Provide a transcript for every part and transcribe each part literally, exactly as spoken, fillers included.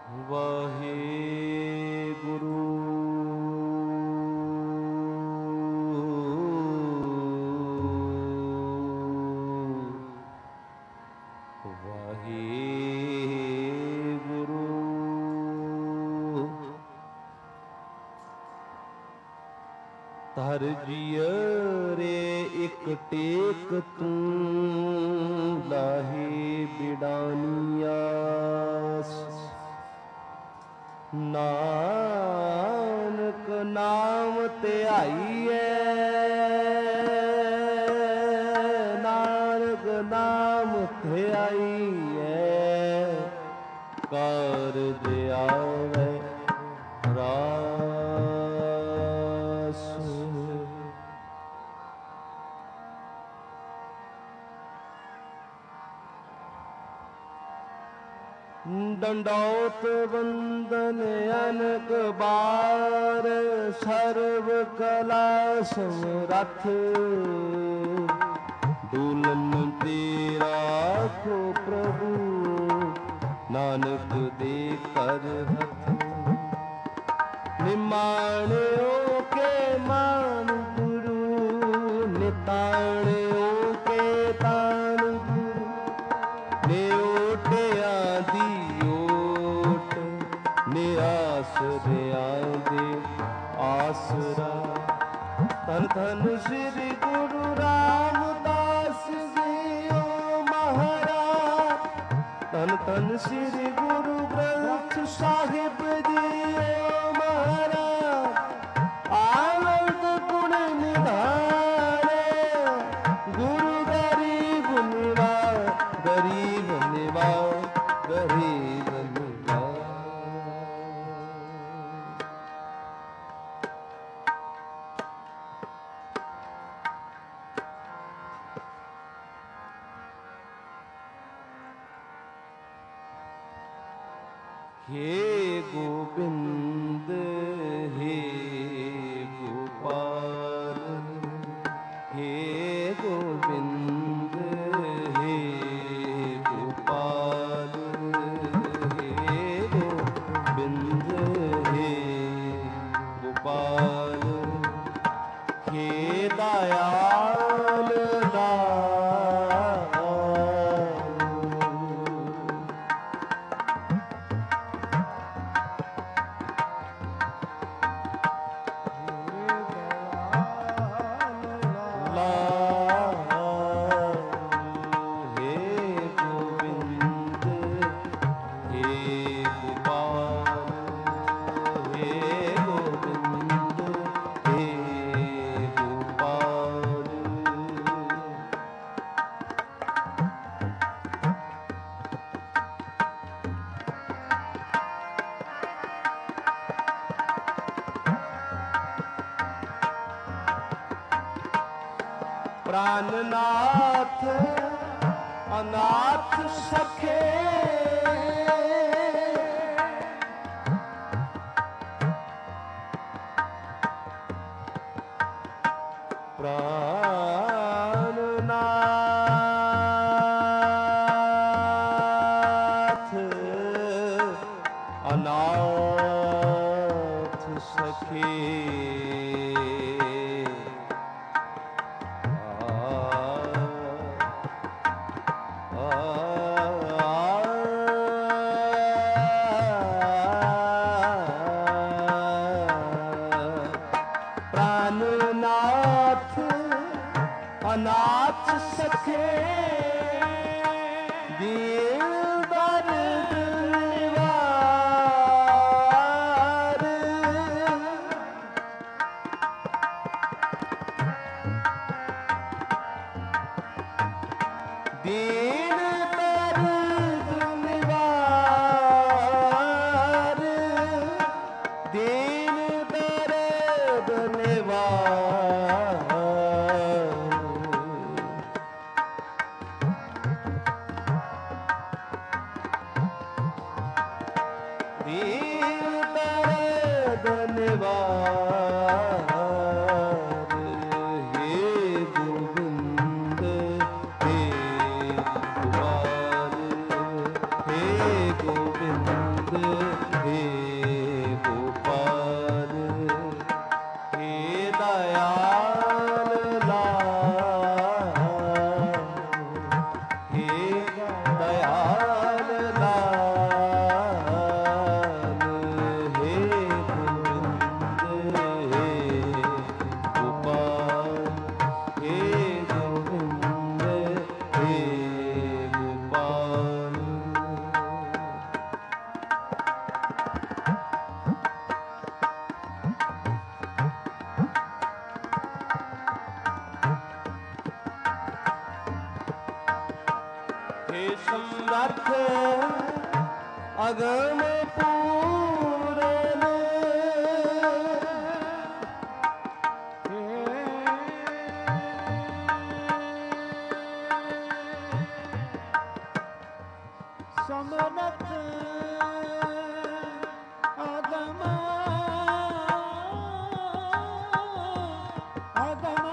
वाहेगुरु वाहेगुरु धर जिय रे एक टेक तू लाहे बिडानियास नानक नाम ते आईए नानक नाम ते आईए कार आवे रास दंडौत वंदन अनक बार सर्व कला समरथ दुल्हन तेरा को प्रभु नानक दे कर हथ निमाणो के मान गुरु निताणो के तान गुरु नेओटे आदि ओट निआसरे आदि आसरा धन धन श्री गुरु रामदास जी ओ महाराज धन धन श्री गुरु ग्रंथ साहिब जी ओ महाराज आनंद गुण निधाने गुरु गरीब निवार गरीब निवार गरीब निवार हे गोविंद हे गोपाल हे गोविंद हे गोपाल हे गोविंद हे गोपाल हे दयाल दयाल प्राणनाथ अनाथ सखे प्राणनाथ अनाथ सखे प्राणनाथ अनाथ सखे दीनदार दिलवार दीनदार दिलवार दीनदार दिलवार धन्यवाद हे गोविंद हे गोपाल हे गोविंद अगम पूरन समरथ अगम अगम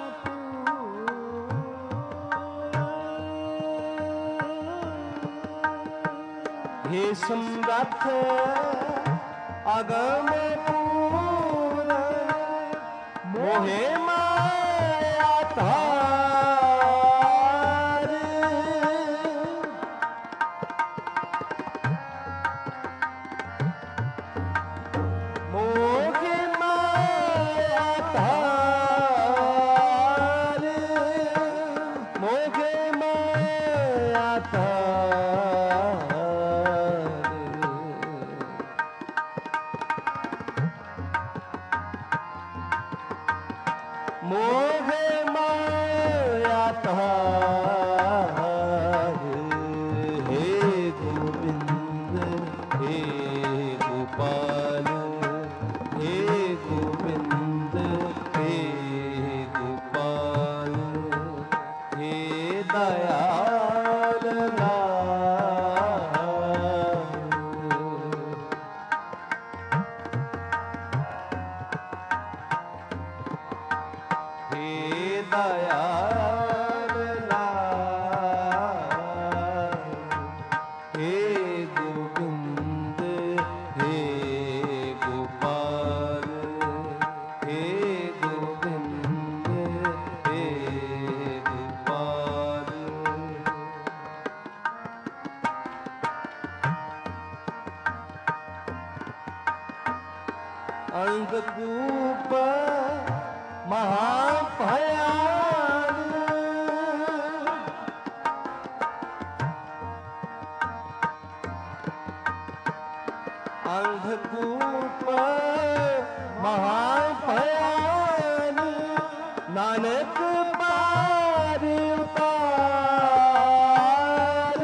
हे समरथ अगम पूरन मोहे माया तार मोहे माया तार मोहे माया तार मोहे माया तार हे गोविंद हे गोपाल हे गोविंद हे गोपाल हे दयाल लाल हे दयाल लाल हे गोविंद हे गोपाल हे गोविंद हे गोपाल अंधकूप महाभयान अंधकूप महाभयान नानक पार उतार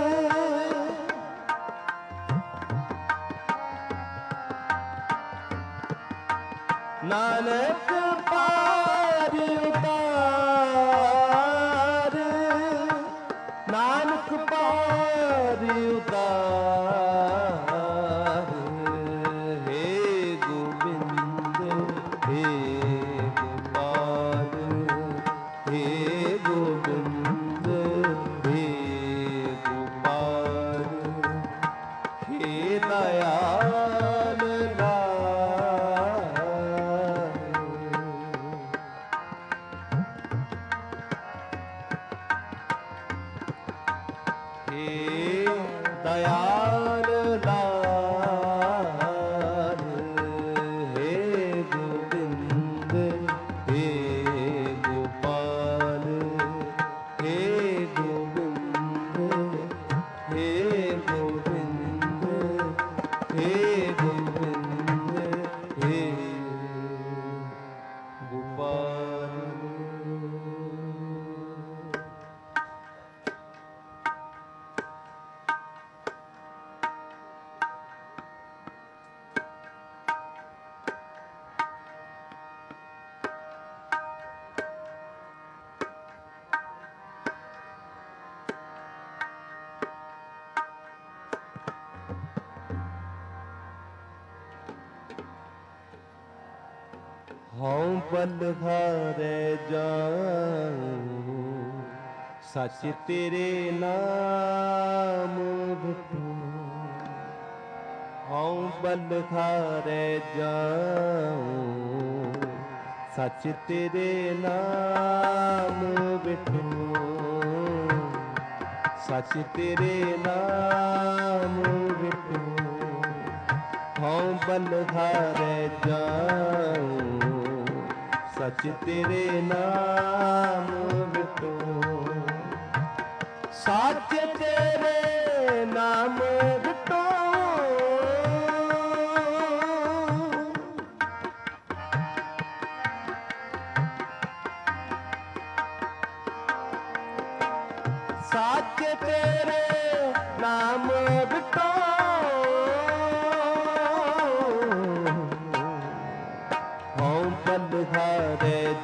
नानक पार उतार नानक पार उतार हे गोविंद हे गोपाल हे गोविंद हे गोपाल हे दयाल लाल हे दयाल लाल हे गोविंद हे गोपाल हे गोविंद हे गोविंद हे गोविंद हे गोपाल हूँ बलहारे जाऊं सच तेरे नाम बिठूं हूँ बलहारे जाऊं सच तेरे नाम बिठूं सच तेरे नाम बिठूं हूँ बलहारे जाऊं सच तेरे नाम बिठूं सच तेरे नाम बिठूं सच तेरे नाम बिठूं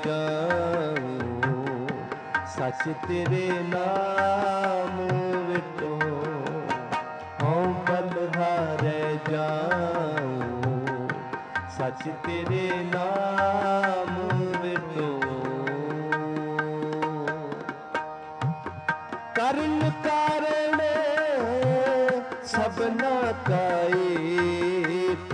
जाऊं सच तेरे नाम विटो हूँ बलिहारे जाऊं सच तेरे नाम विटो करण कारण सबना का एक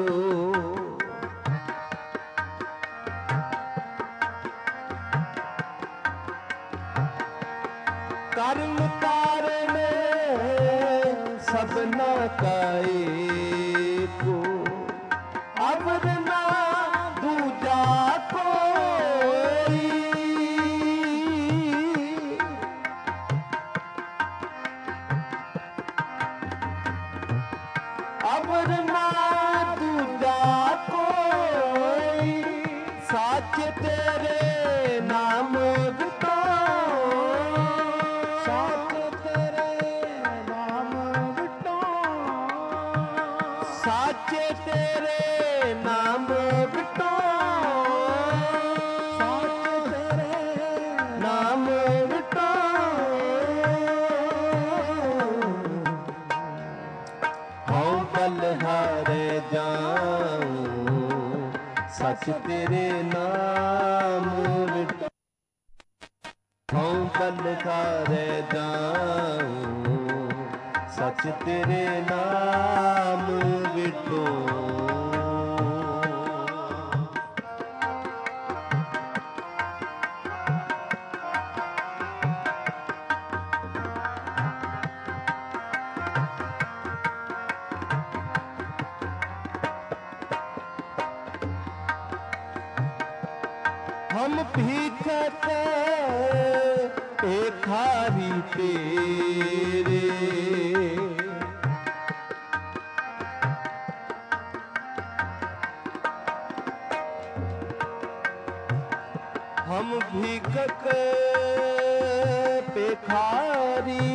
करण कारण सबना का एक अवर ना दूजा कोई अवर ना दूजा कोई सच तेरे नाम विटो सच तेरे नाम विटो सच तेरे नाम विटो सच तेरे नाम विटो हूँ बलिहारे जाऊं सच तेरे नाम विटो हूँ बलिहारे जाऊं सच तेरे नाम विटो हम भीखत भिखारी तेरे हम भीखत भिखारी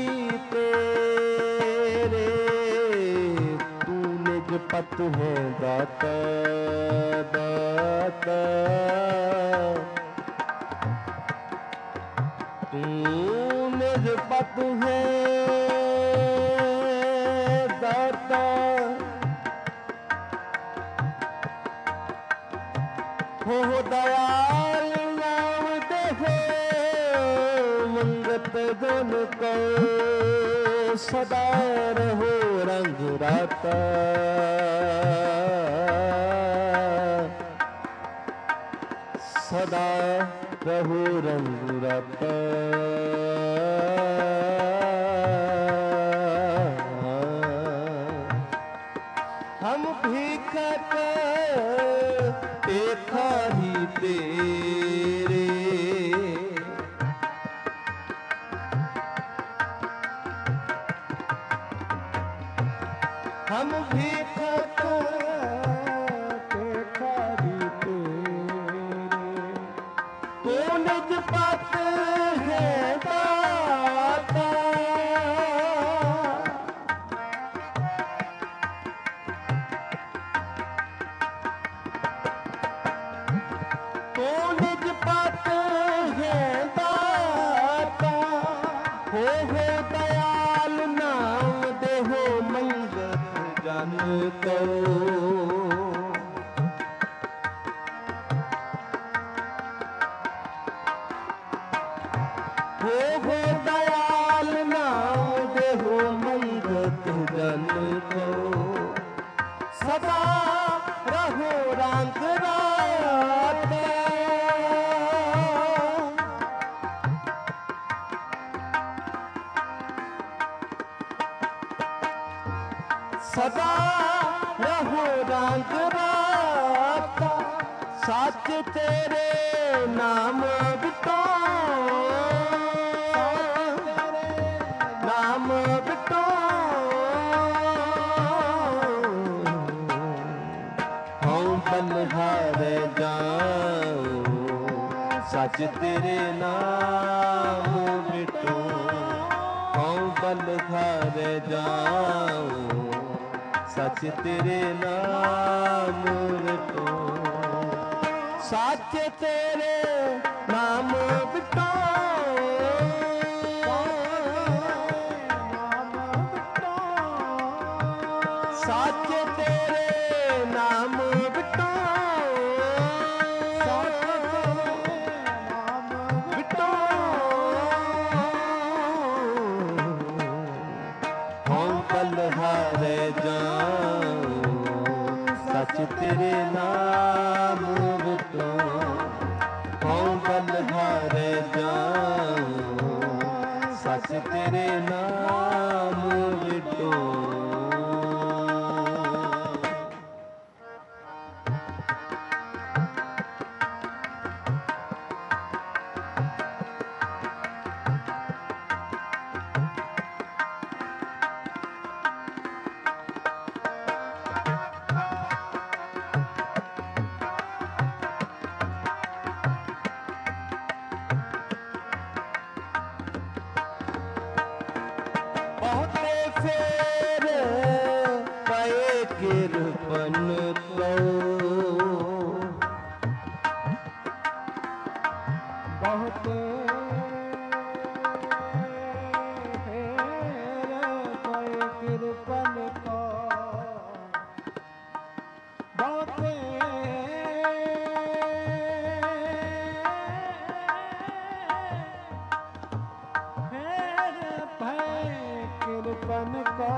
तेरे तू निज पत है दाता दाता तू निज पत है दाता हो दयाल नाम देहो मंगत जन को सदा रहो रंग राता सदा रहो रंग राता हम भीखत भिखारी तेरे हम भीखत भिखारी तेरे तू निज पत है दाता तू निज पत है दाता हो हो दयाल नाम देहो मंगत जन को हो हो दयाल नाम देहो मंगत जन को सदा रहो रंग राता सदा रहो रंग राता सच तेरे नाम विटो नाम विटो हूँ बलिहारे जाऊं सच तेरे नाम विटो हूँ बलिहारे जाऊं सच तेरे नाम विटो ਸੱਚ ਤੇਰੇ ਨਾਮ ਬਿਟੋ ਸੱਚ ਤੇਰੇ ਨਾਮ ਬਿਟੋ ਬਿਟੋ ਹਉ ਬਲਿਹਾਰੇ ਜਾਉ ਸੱਚ ਤੇਰੇ ਨਾਮ ਬਿਟੋ ਹਉ ਬਲਿਹਾਰੇ ਜਾਉ ਸੱਚ ਤੇਰੇ ਨਾਮ ਬਿਟੋ ਬਹੁਤੇ ਫੇਰ ਪਏ ਕਿਰਪਨ ਕਉ ਬਹੁਤੇ ਫੇਰ ਪਏ ਕਿਰਪਨ ਕੋ ਬਹੁਤੇ किरपन का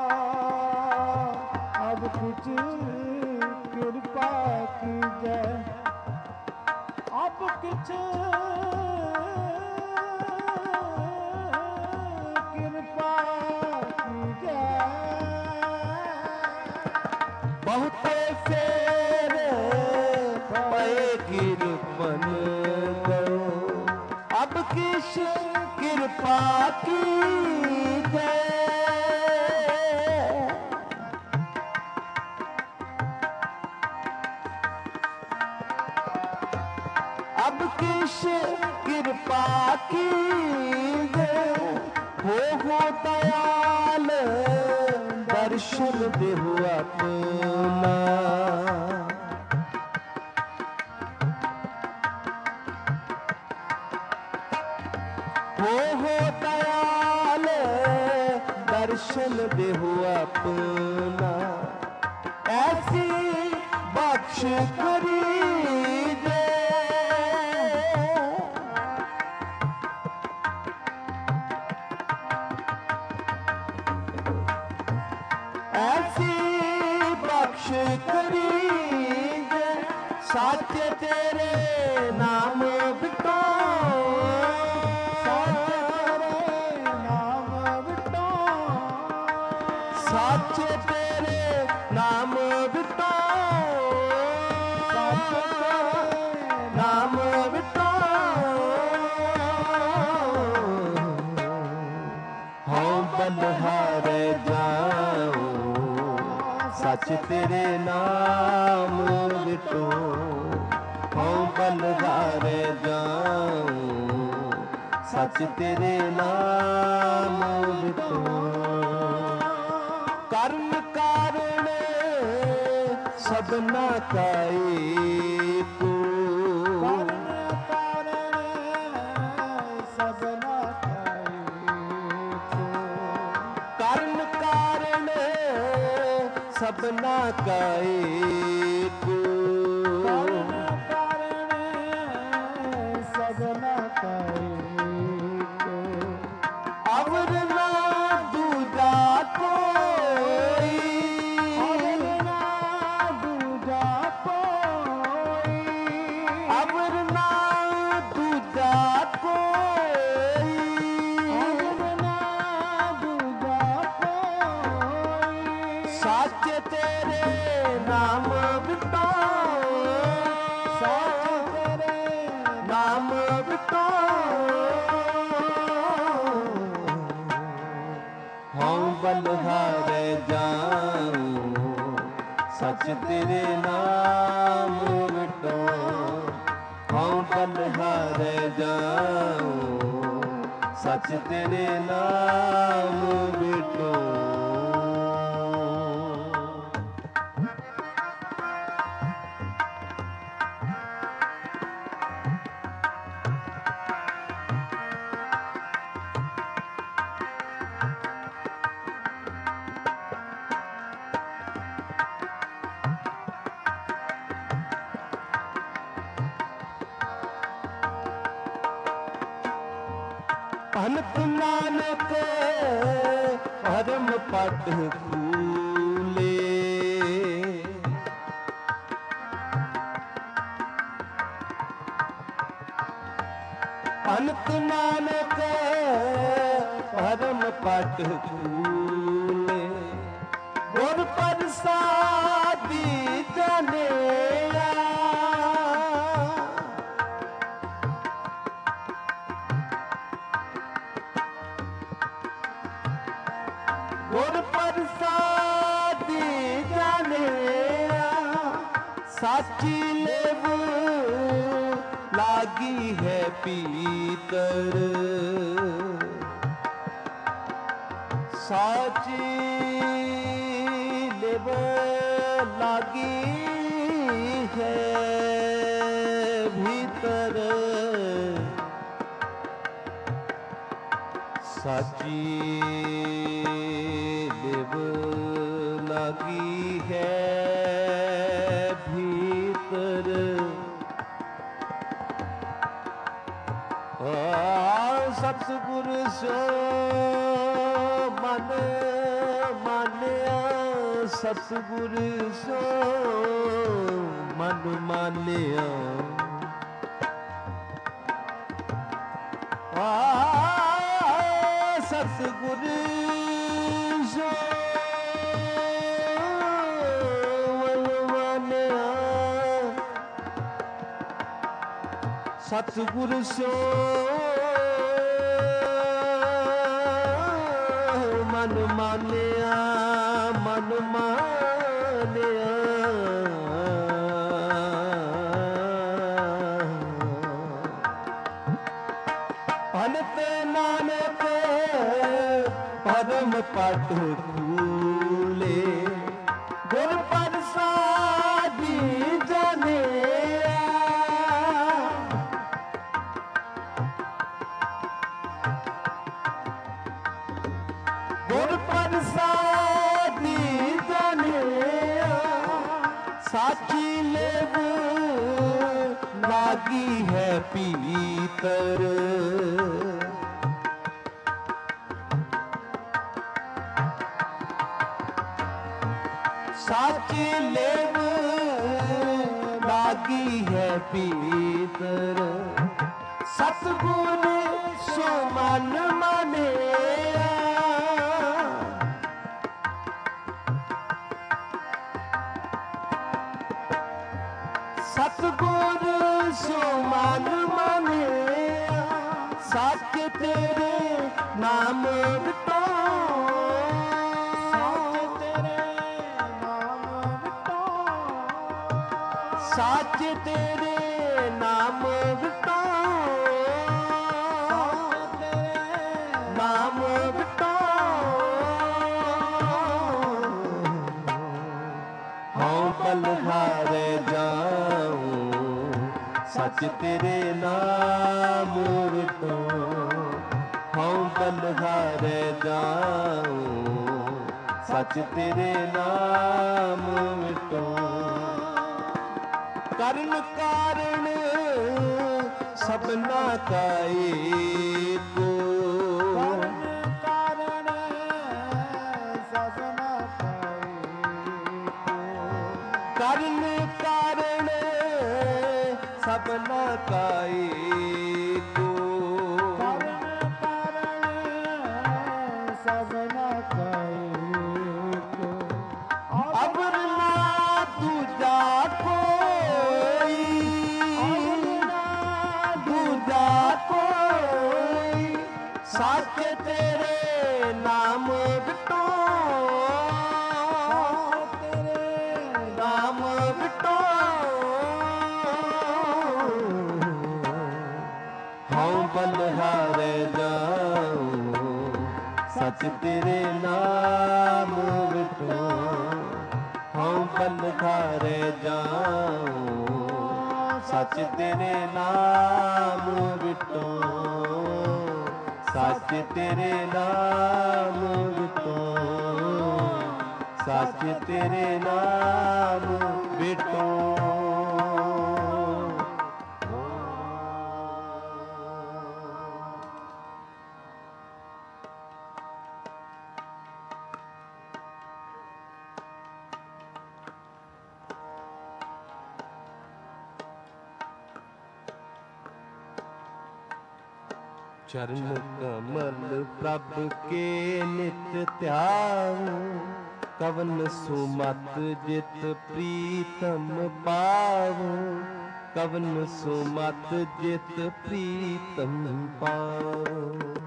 अब कुछ कृपा कीजै अब कुछ कृपा कीजै बहुते फेर पए किरपन करो अब किस कृपा कीजै अब किस कृपा कीजै हो हो दयाल दर्शन देहु अपना हो हो दयाल दर्शन देहु अपना ऐसी बख्श करीजे ऐसी बख्श करीजे सच तेरे नाम बिटो सच तेरे नाम बिटो सच तेरे नाम बिटो हऊँ बलिहारे जाऊँ सच तेरे नाम बिटो हऊँ बलिहारे जाऊँ सच तेरे नाम बिटो कर्म कारण सबना काई को कर्म कारण सबना काई को सबना काई अवर ना दूजा कोई अवर ना दूजा कोई सच तेरे नाम बिटो सच तेरे नाम बिटो हऊँ बलिहारे जाऊँ सच तेरे नाम बिटो हऊँ बलिहारे जाऊँ सच तेरे नाम बिटो ਅਨੰਤ ਨਾਨਕ ਪਰਮ ਪਦ ਫੂਲੇ। ਅਨੰਤ ਨਾਨਕ ਪਰਮ ਪਦ ਫੂਲੇ। ਗੁਰ ਪ੍ਰਸਾਦੀ ਜਨਿਆ ਗੁਰ ਪ੍ਰਸਾਦੀ ਜਨਿਆ ਸਾਚੀ ਲੇਵ ਲਾਗੀ ਹੈ ਪੀਤਰ। ਸਾਚੀ ਲੇਵ ਲਾਗੀ ਹੈ ਭੀਤਰ। ਸਾਚੀ ਲਿਵ ਲਾਗੀ ਹੈ ਭੀਤਰ। ਆ ਸਤਿਗੁਰ ਸੋ ਮਨ ਮਾਨਿਆ। ਸਤਿਗੁਰ ਸੋ ਮਨ ਮਾਨਿਆ। ਆ ਸਤਿਗੁਰ ਸੋ ਮਨ ਮਾਨਿਆ। ਸਤਿਗੁਰ ਸੋ ਮਨ ਮਾਨਿਆ। ਮਨ ਮਾਨਿਆ। ਅਨੰਤ ਨਾਨਕ ਪਰਮ ਪਦ ਫੂਲੇ। ਗੁਰ ਪ੍ਰਸਾਦੀ ਜਨਿਆ ਗੁਰ ਪ੍ਰਸਾਦੀ ਜਨਿਆ ਸਾਚੀ ਲੇਵ ਲਾਗੀ ਹੈ ਪੀਤਰ। ਸਾਚੀ ਲੇਵ ਲਾਗੀ ਹੈ ਪੀਤਰ। ਸਤਿਗੁਰ ਸੋ ਮਨ ਮਾਨਿਆ। ਸਤਿਗੁਰ ਸੋ ਮਨ ਮਾਨਿਆ। ਸੱਚ ਤੇਰੇ ਨਾਮ ਵਿਟੋ। ਸੱਚ ਤੇਰੇ ਨਾਮ ਵਿਟੋ। ਨਾਮ ਵਿਟੋ। ਹਉ ਬਲਿਹਾਰੇ ਜਾਉ ਸੱਚ ਤੇਰੇ ਨਾਮ ਵਿਟੋ। ਹਉ ਬਲਿਹਾਰੇ ਜਾਉ ਸੱਚ ਤੇਰੇ ਨਾਮ ਵਿਟੋ। ਕਰਨ ਕਾਰਣ ਸਭਨਾ ਕਾ ਏਕੋ। ਕਰਨ ਕਾਰਣ ਸਭਨਾ ਕਾ ਏਕੋ। ਕਰਨ ਕਾਰਣ ਸਭਨਾ ਕਾ ਏਕੋ। ਕਰਨ ਕਾਰਣ ਸਭਨਾ ਕਾ ਏਕੋ। ਅਵਰ ਨਾ ਦੂਜਾ ਕੋਈ। ਦੂਜਾ ਕੋਈ ਸੱਚ ਤੇਰੇ ਨਾਮ ਵਿਟੋ। ਨਾਮ ਵਿਟੋ। ਹਉ ਬਲਿਹਾਰੇ ਜਾਉ ਸੱਚ ਤੇਰੇ ਨਾਮ ਵਿਟੋ। ਹਉ ਬਲਿਹਾਰੇ ਜਾਉ ਸੱਚ ਤੇਰੇ ਨਾਮ ਵਿਟੋ। ਸੱਚ ਤੇਰੇ ਨਾਮ ਵਿਟੋ। ਸੱਚ ਤੇਰੇ ਨਾਮ ਵਿਟੋ। चरण कमल प्रभ के नित ध्यान, कवन सुमत जित प्रीतम पावो, कवन सुमत जित प्रीतम पावो।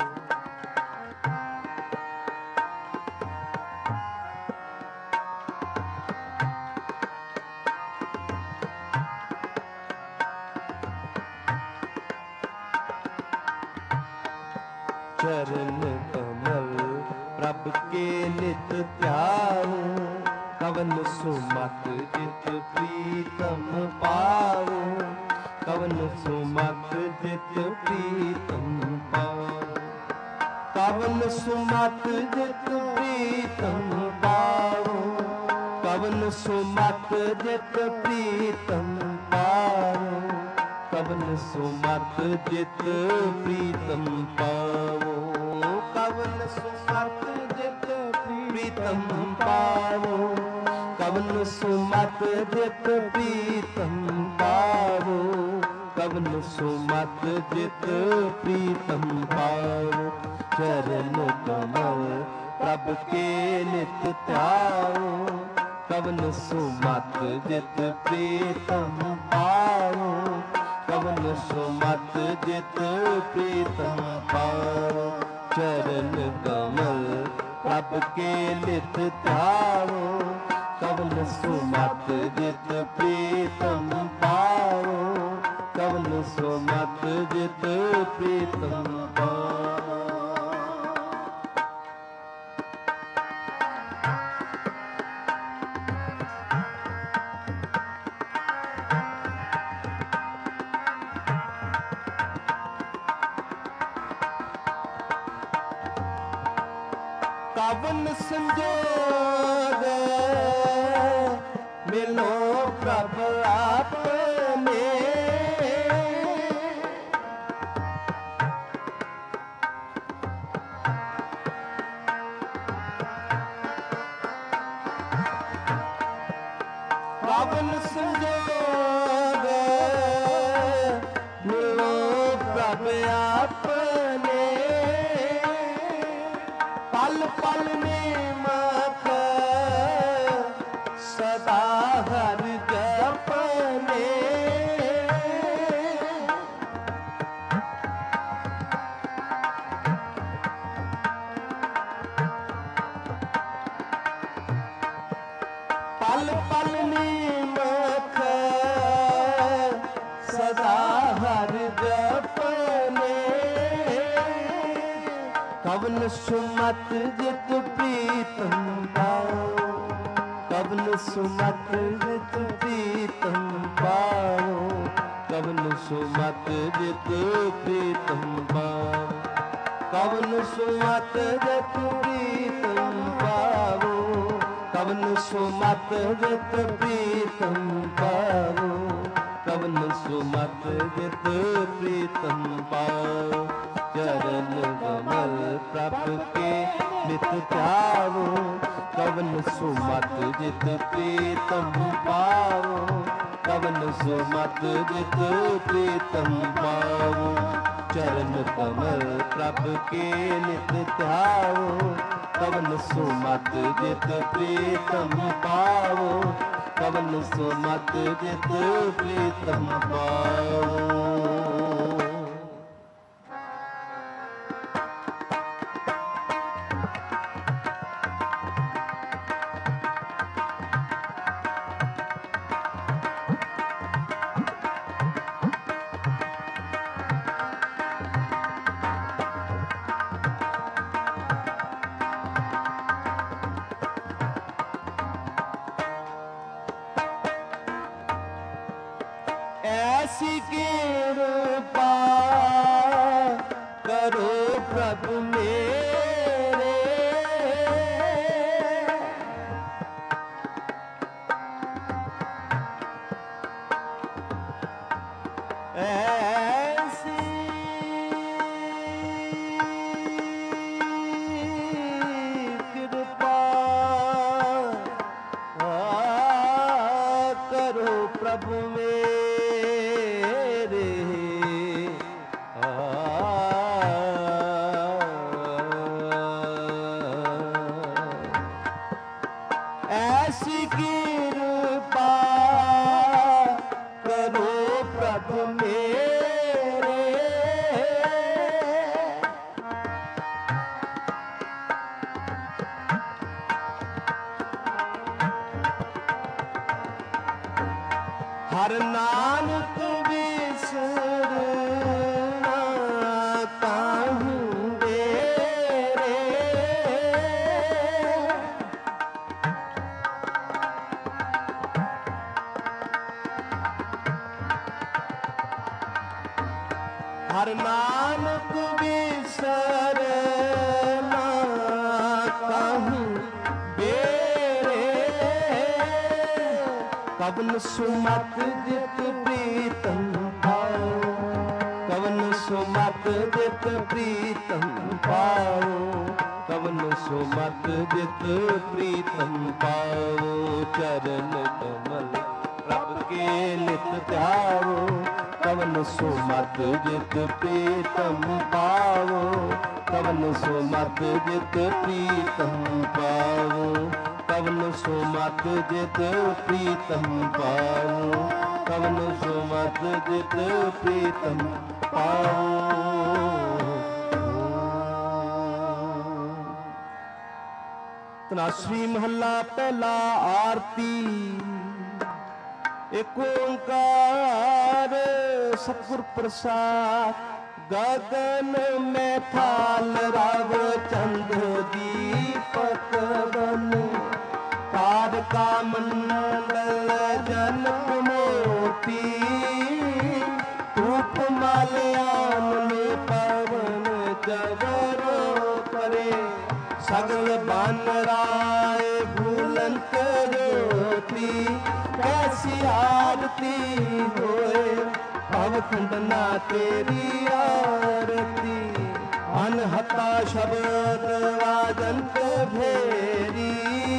चरण कमल प्रभ के नित ध्याओ, कवन सुमत जित प्रीतम पाओ, कवन सुमत जित प्रीतम पाओ, कवन सुमत जित प्रीतम पाओ, कवन सुमत जित प्रीतम पाओ, कवन सुमत जित प्रीतम पावो, कवन सुमत जित प्रीतम पावो, कवन सुमत जित प्रीतम पावो, कवन सुमत जित प्रीतम पावो। चरण कमल प्रभ के नित ध्याओ, कवन सुमत जित प्रीतम पावो, कवन सुमत जित प्रीतम पावो। चरण कमल प्रभ के नित ध्याओ, कवन सुमत जित प्रीतम पावो, कवन सुमत जित प्रीतम पावो। कवन संजोग मिलो प्रभ आपने, कवन संजोग मिलो प्रभ आपने, पल पल नेमक सदा हर जपने, पल पल नेमक सदा हर जपने, कवन सुमत जित प्रीतम पाओ, कवन सुमत जित प्रीतम पाओ, कवन सुमत जित प्रीतम पाओ, कवन सुमत जित प्रीतम पाओ, कवन सुमत जित प्रीतम पाओ, कवन सुमत जित प्रीतम पाओ। चरण कमल प्रभ के नित ध्याओ, कवन सुमत जित प्रीतम पाओ, कवन सुमत जित प्रीतम पाओ। चरण कमल प्रभ के नित ध्याओ, कवन सुमत जित प्रीतम पाओ, कवन सुमत जित प्रीतम पाओ। ऐसी कृपा करो प्रभु मेरे, ऐसी कृपा करो प्रभु मेरे, आ ਕਿਰਪਾ ਕਰੋ ਪ੍ਰਭ ਮੇਰੇ। ਹਰ ਨਾਨਕ ਵਿਸਰਨਾ ਕਾਹੂ ਡੇਰੇ। ਹਰ ਨਾਨਕ ਵਿਸਰਨਾ ਕਾਹੂ ਡੇਰੇ। ਕਵਨ ਸੁਮਤ ਜਿਤ ਪ੍ਰੀਤਮ ਪਾਓ, ਕਵਨ ਸੁਮਤ ਜਿਤ ਪ੍ਰੀਤਮ ਪਾਓ, ਕਵਨ ਸੁਮਤ ਜਿਤ ਪ੍ਰੀਤਮ ਪਾਓ। ਚਰਨ ਕਮਲ ਪ੍ਰਭ ਕੇ ਨਿਤ ਧਿਆਵੋ, ਕਵਨ ਸੁਮਤ ਜਿਤ ਪ੍ਰੀਤਮ ਪਾਵੋ, ਕਵਨ ਸੁਮਤ ਜਿਤ ਪ੍ਰੀਤਮ ਪਾਵੋ, ਕਵਨ ਸੁਮਤ ਜਿਤ ਪ੍ਰੀਤਮ ਪਾਵੋ, ਕਵਨ ਸੁਮਤ ਜਿਤ ਪ੍ਰੀਤਮ ਪਾਵੋ। ਤਨਾਸਰੀ ਮਹੱਲਾ ਪਹਿਲਾ। ਆਰਤੀ। ਏਕ ਓੰਕਾਰ ਸਤਿਗੁਰ ਪ੍ਰਸਾਦ। ਗਗਨ ਮੈਂ ਥਾਲ ਰਵ ਚੰਦ ਦੀਪਕ ਬਨ, ਤਾਰਕਾ ਮੰਡਲ ਜਨਮ ਮੋਤੀ। ਧੂਪ ਮਾਲਿਆਨ ਪਵਨ ਜਵਰੋ ਪਰੇ, ਸਗਲ ਬਨ ਰਾਏ ਭੂਲੰਤ ਜੋਤੀ। कैसी आरती होए भव खंडना तेरी आरती। अनहता शब्द वाजंत भेरी,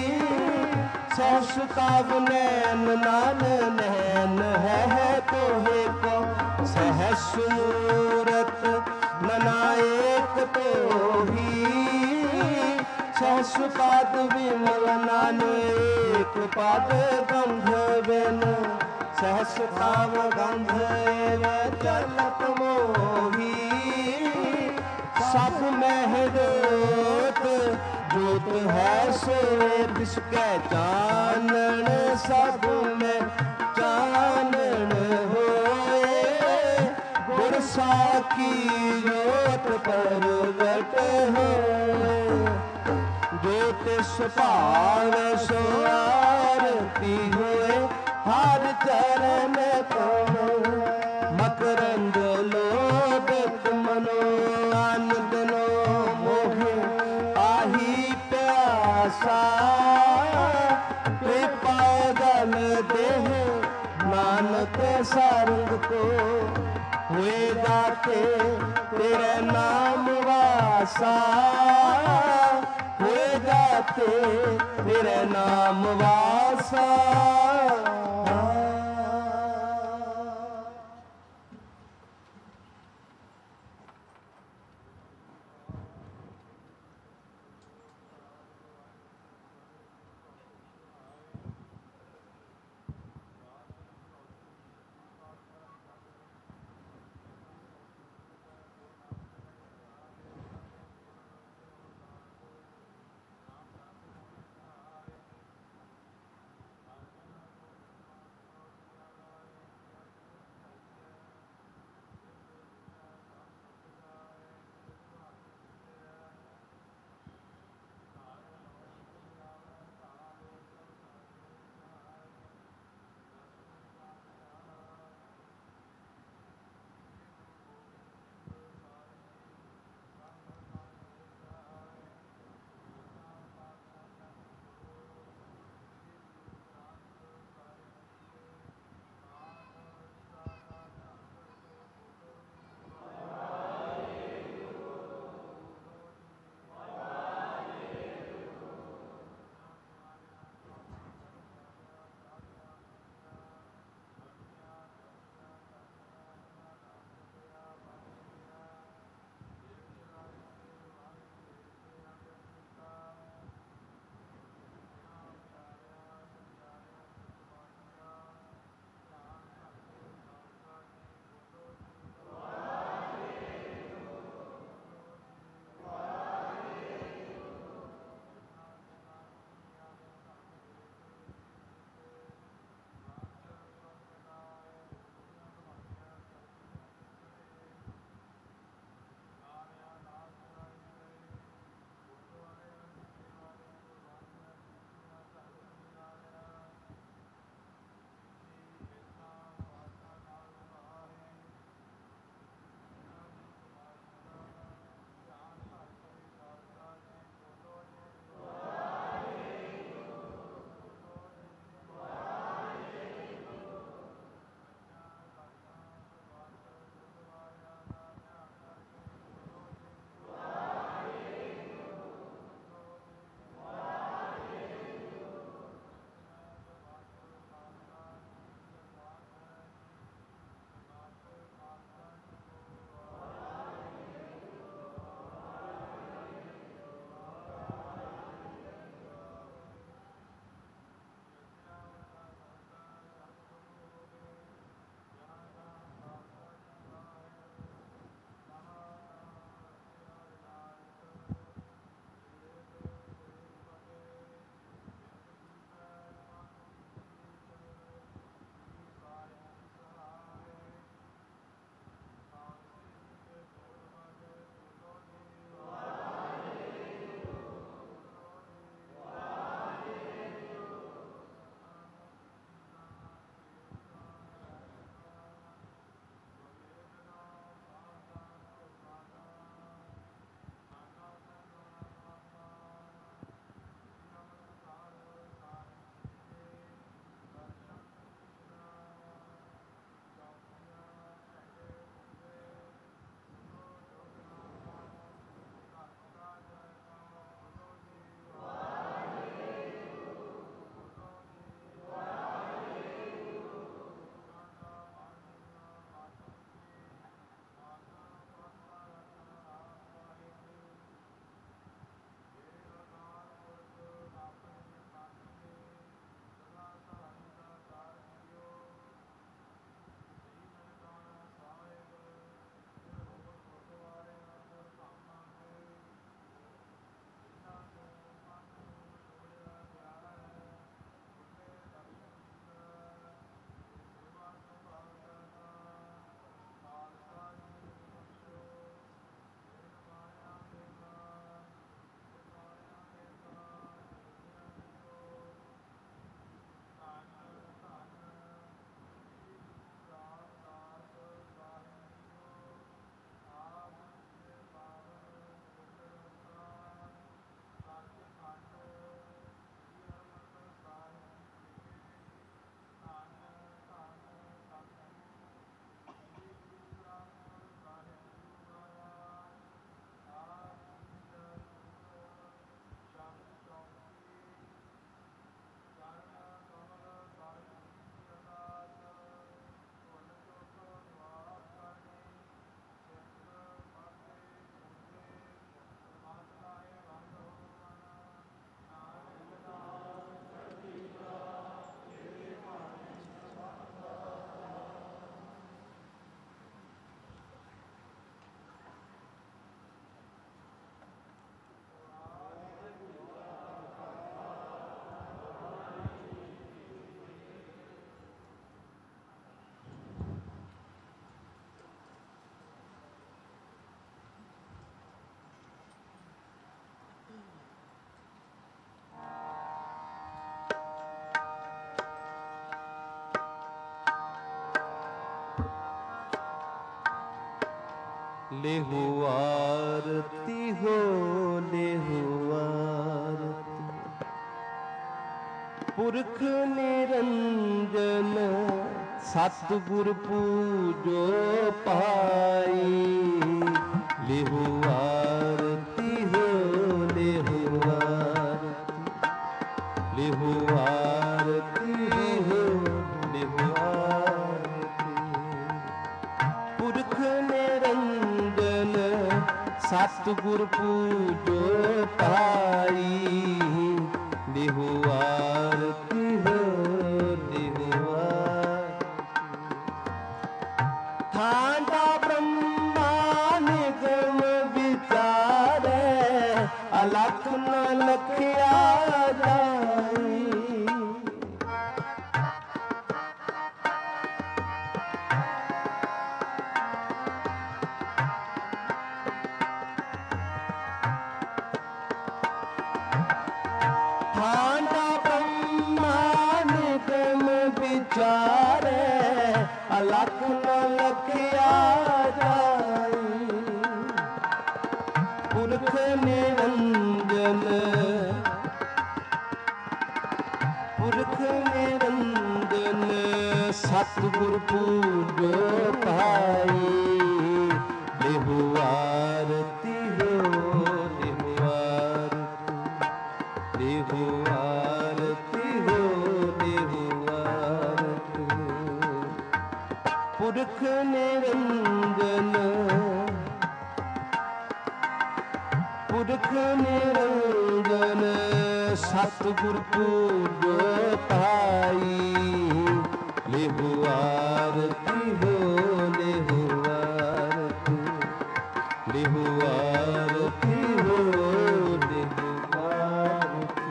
सहसताव नैन नान नैन है, है तो है को सहस मूरत ननाएक तो ही। सहस पाद विमल नान एक पाद गंध बिन, सहस ताव गंध एव चलत मोही। सब में जोत जोत है सो बिसकै चानन, सब में चानन होए। गुर साखी जोत प्रगट होए, जोत सुभाव सो आरती होए। हर चरण कमल मकरंद लोभित मनो, आनंद नो मोह आही प्यासा। कृपा गल देह नानक सरंग को, हुए दाते तेरे नाम वासा। हुए जाते तेरे नाम वासा। लेहु आरती हो लेहु आरती। पुरख निरंजन सतगुर पूजो पाई। लेहु आरती हो लेहु आरती। लेहु आरती हो लेहु आरती। पुरख निरंजन सतगुर पूजो पाई। लेहु आरती हो लेहु आरती। ठांडा ब्रह्मा निगम विचारे अलख न लखिया जाई। ठांडा ब्रह्मा निगम विचारे अलख न लखिया जाई। पुरख निरंजन पुरख निरंजन सतगुर पूजो पाई। लेहु आरती हो लेहु आरती। लेहु आरती हो लेहु आरती। पुरख निरंजन पुरख निरंजन सतगुर पूजो पाई। लेहु आरती हो लेहु आरती। लेहु आरती हो लेहु आरती।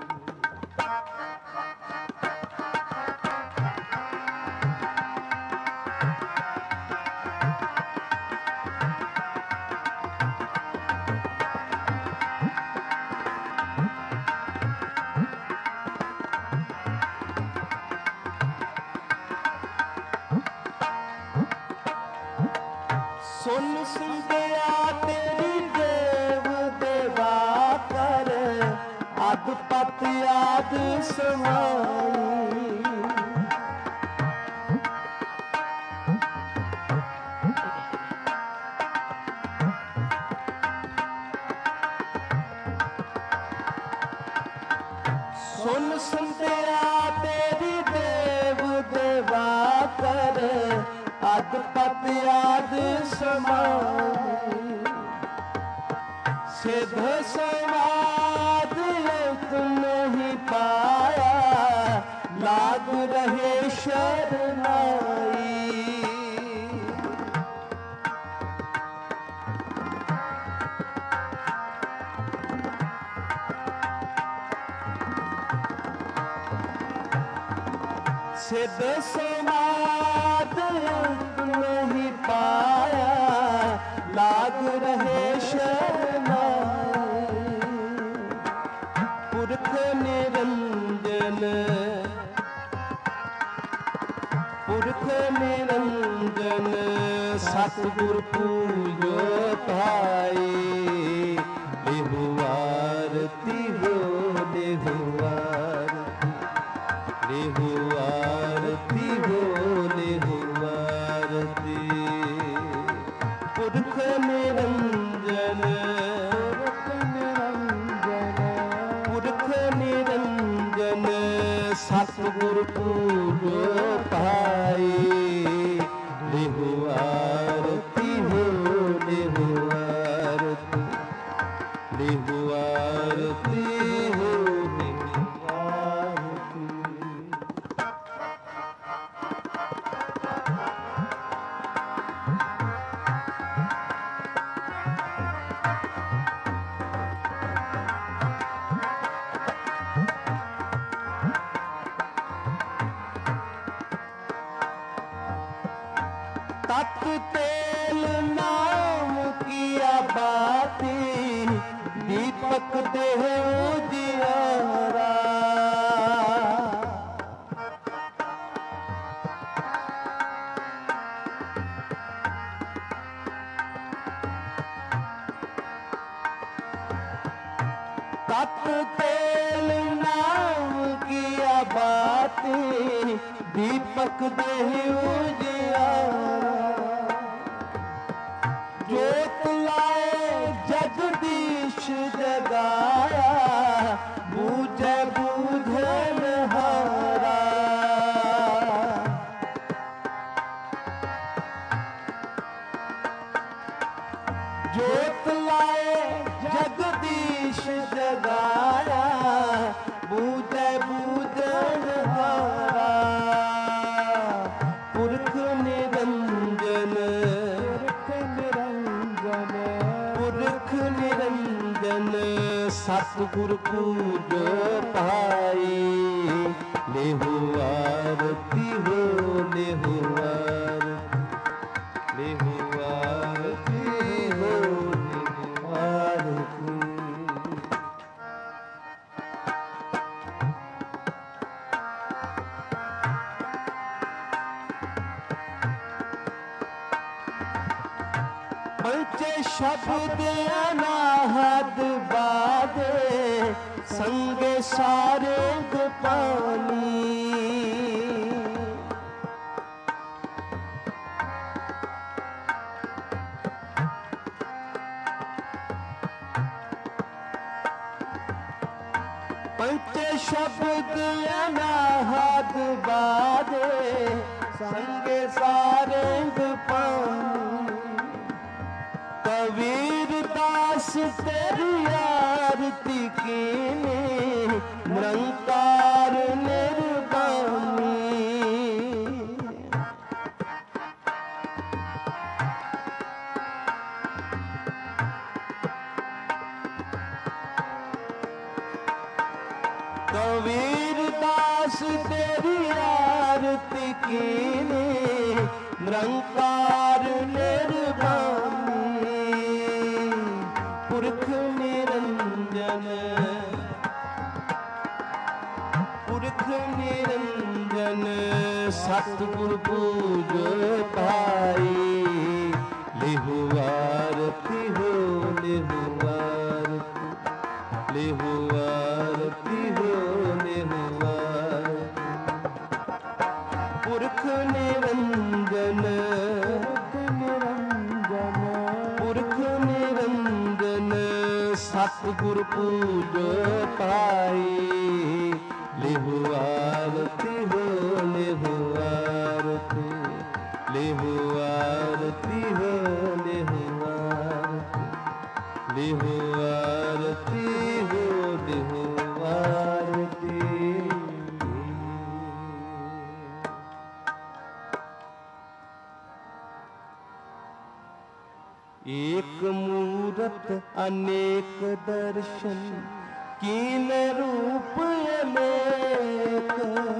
सुन सुंदया तेरी देव देवा कर अद पत याद समाई। सुन सुंदया तेरी देव देवा कर अद पत याद समाई। सिद्ध समाद एक नहीं पाया लाग रहे शरणाई। सिद्ध समाद नहीं पाया लाग रहे शरणाई। पुरख निरंजन पुरख निरंजन सतगुर पूजो पाई। लेहु आरती हो लेहु आरती। लेहु आरती हो लेहु आरती। पुरख निरंजन पुरख निरंजन सतगुर पूजो पाई। लेहु आरती हो लेहु आरती। लेहु आरती हो लेहु आरती। तत तेल नाम किया बाती दीपक देह उजियारा। तत तेल नाम किया बातें, दीपक देहि उजियारा। जोत लाए जगदीश जगाया, बूझे बूझन हारा। जोत लाए जगदीश जगाया, बूझे बूझन हारा। पुरख निरंजन निरंजन पुरख निरंजन, सतगुर पूज पाई। लेहु आरती हो लेहु आरती, लेहु आरती हो लेहु आरती। पंचे शब्द अनाहद बादे, संगे सारेंग पानी। पंचे शब्द अनाहद बादे, संगे सारेंग पानी। कबीर दास तेरी आरती कीने, निरंकार निर्वाणी। कबीर दास तेरी आरती कीने, निरंकार निर्वाणी। पुरख निरंजन पुरख निरंजन, सतगुर पूज पाई। लेहु आरती हो लेहु आरती, लेहु आरती हो लेहु आरती। पुरख निरंजन निरंजन पुरख निरंजन, सतगुर पूज पाई। लेहु आरती हो लेहु आरती, लेहु आरती हो लेहु आरती, लेहु आरती हो लेहु आरती। एक मूरत अनेक दर्शन, कीन रूप अनेक।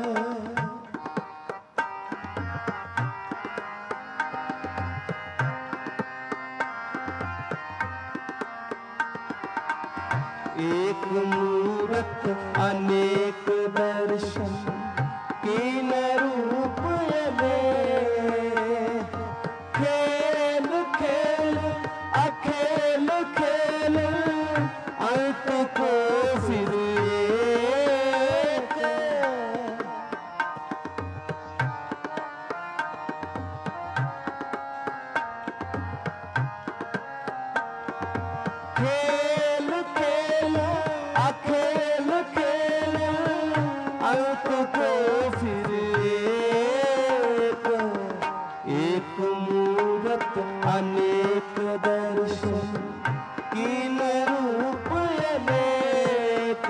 एक मूरत अनेक दर्शन, कीन रूप अनेक। खेल खेल अखेल खेल, अंत को फिर एक। खेल खेल अखेल खेल, अंत को फिर एक। एक मूरत अनेक दर्शन, कीन रूप अनेक।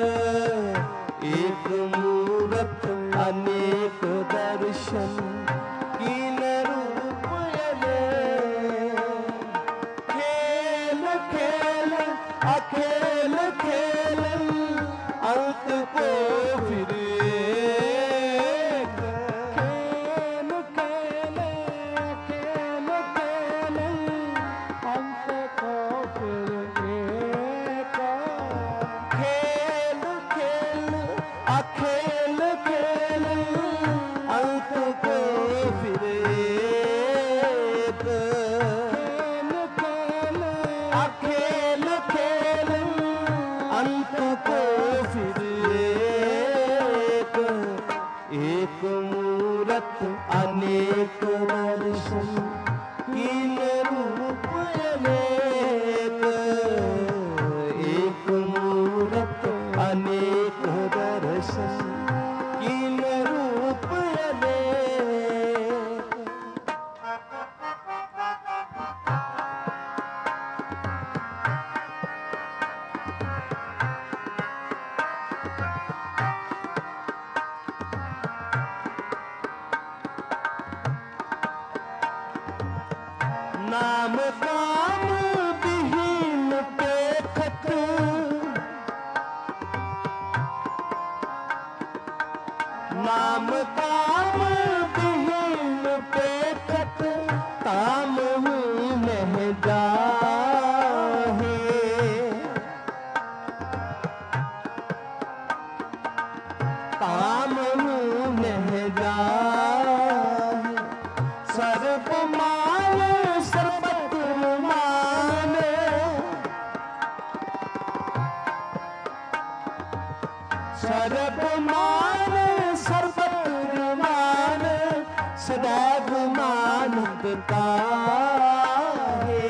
एक मूरत अनेक दर्शन, कीन रूप अनेक। खेल खेल अखेल खेल, अंत को फिर एक। खेल खेल खेल खेल, अंत को फिर एक। खेल खेल अखेल खेल, अंत को मूरत अनेक दर्शन कीन रूप अनेक। एक मूरत अनेक दर्शन कीन रूप अनेक। नाम काम विहीन पेखत नाम काम विहीन पेखत ताम मह जाहे। ताम मह जाहे सर्व मान सर्वत्र मान। सर्व मान सर्वत्र मान सदैव मानत ताहे।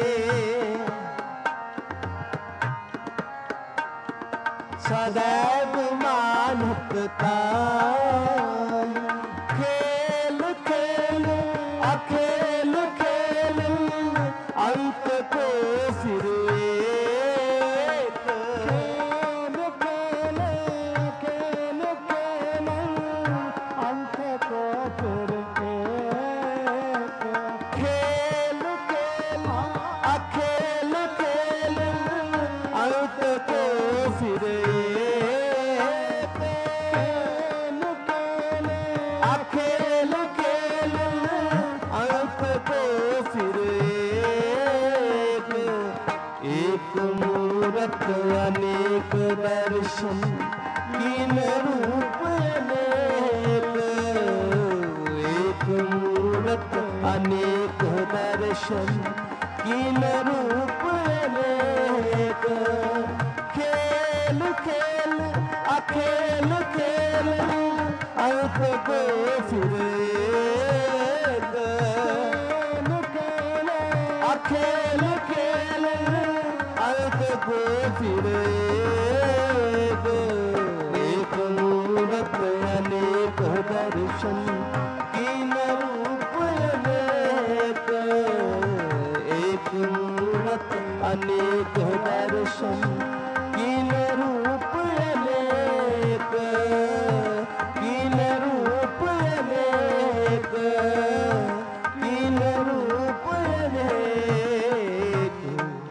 सदैव मानत ताहे। खेल खेल अखेल खेल अंत को फिर एक। खेल खेल खेल खेल अंत को फिर एक। खेल खेल अखेल खेल अंत को फिर एक। खेल खेल अखेल खेल अंत को फिर एक। एक मूरत अनेक दर्शन कीन रूप अनेक। एक मूरत अनेक दर्शन कीन रूप अनेक। खेल खेल अखेल खेल अंत को फिर एक। खेल खेल अखेल खेल अंत को फिर एक। एक मूरत अनेक दर्शन कीन रूप अनेक। एक मूरत अनेक दर्शन कीन रूप अनेक। कीन रूप अनेक। कीन रूप अनेक।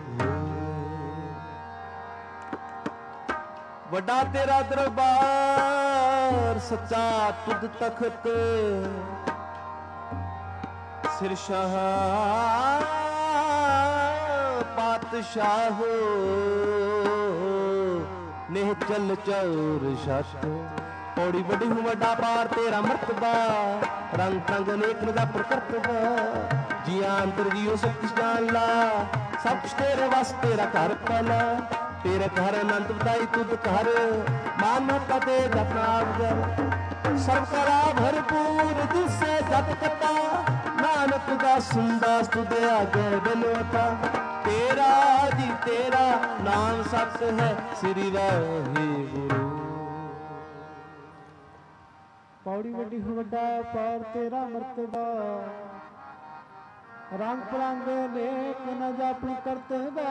ਵੱਡਾ ਤੇਰਾ ਦਰਬਾਰ ਸੱਚਾ ਤੁਧ ਤਖਤ ਸਿਰ ਸ਼ਾਹ ਪਾਤਸ਼ਾਹੋ ਨੇਹ ਚਲ ਚੌਰ ਛੱਤ। ਪੌੜੀ ਵੱਡੀ ਹੂੰ ਵੱਡਾ ਪਾਰ ਤੇਰਾ ਮਰਤਬਾ ਰੰਗ ਤੰਗ ਅਨੇਕ ਦਾ ਪ੍ਰਕਰਤਵਾ। ਜੀਆਂ ਅੰਤਰ ਜੀਓ ਸਭ ਕੁਛ ਜਾਣ ਲਾ ਸਭ ਕੁਛ ਤੇਰੇ ਵਸ ਤੇਰਾ ਘਰ ਪਹਿਲਾ। तेरे घर अनंत बधाई तुद घर मानो कदे जपनागर। सब करा भरपूर जिससे जत कता नानक का सुंदास तुद आगे बिनवता। तेरा जी तेरा नाम सत है श्री वाहिगुरु। पौड़ी वड्डी हो वड्डा पार तेरा मर्तबा रंग परंग नेक न जापन करतबा।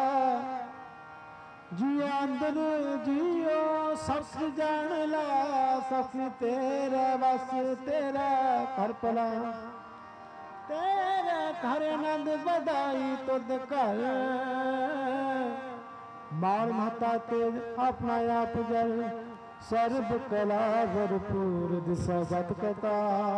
जियो अंदर जियो सब जान ला सखी तेरे बस तेरा घर पला। तेरे घर नंद बधाई तुद घर माल महता तेज अपना आप जल। सर्व कला भरपूर दिशा जत कता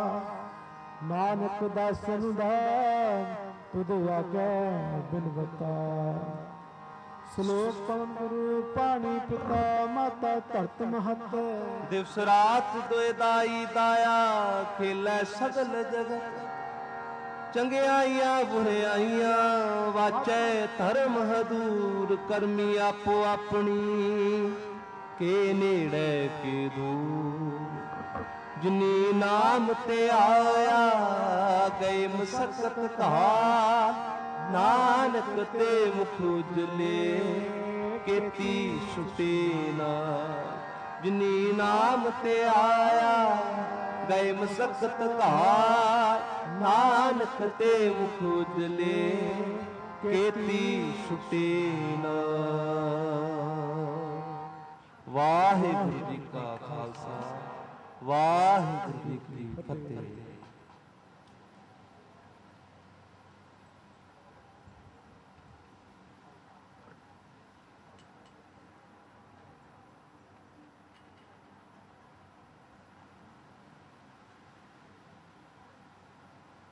नानक दासन दान तुद आगे बिनवता। श्लोक पवन गुरु पानी पिता माता धरत महत। दिवस रात दोए दाई दाया खेलै सगल जगत। चंगियाइयां बुराइयां वाचै धर्म हदूर। करमी आपो अपनी के नेड़े के दूर। ਜਿਨੀ ਨਾਮ ਤੇ ਆਇਆ ਗਏ ਮਸਕਤ ਘਾਟ, ਨਾਨਕ ਤੇ ਮੁਖ ਉਜਲੇ ਕੀਤੀ ਛੁਟੇ ਨਾ। ਜਿਨੀ ਨਾਮ ਤੇ ਆਇਆ ਗਏ ਮਸਕਤ ਘਾਟ, ਨਾਨਕ ਤੇ ਮੁਖ ਉਜਲੇ ਕੀਤੀ ਛੁਟੇ ਨਾ। ਵਾਹਿਗੁਰੂ ਜੀ ਕਾ ਖਾਲਸਾ, ਵਾਹਿਗੁਰੂ ਜੀ ਕੀ